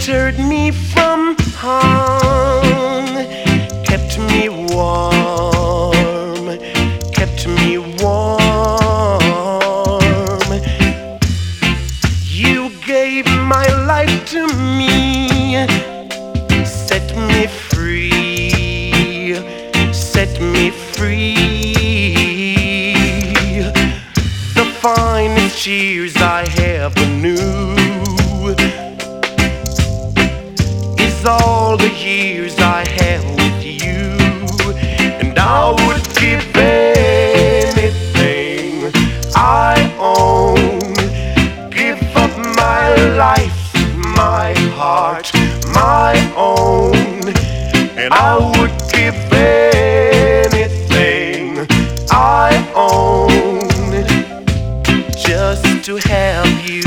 sheltered me from harm, kept me warm, kept me warm. You gave my life to me, set me free, set me free. The finest years I ever knew is all the years I have with you, and I would give anything I own, give up my life, my heart, my own, and I would give anything I own just to have you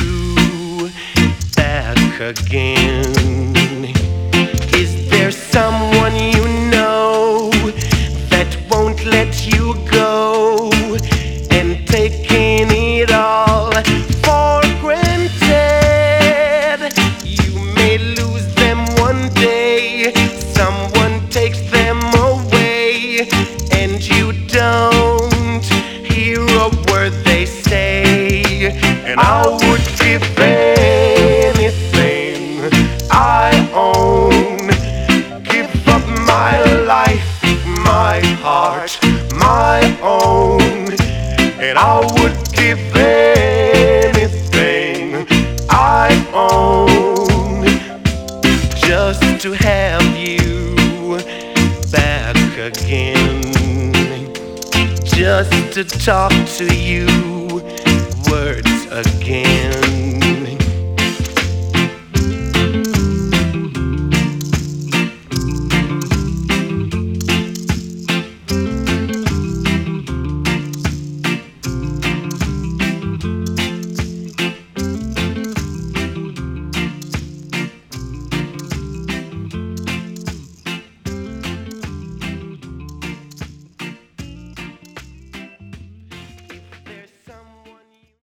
back again. Is there someone you know that won't let you go, and taking it all for granted? You may lose them one day, someone takes them away, and you don't hear a word they say. And I would give anything I own, give up my life, my heart, my own, and I would give anything I own just to have you back again, just to talk to you words again.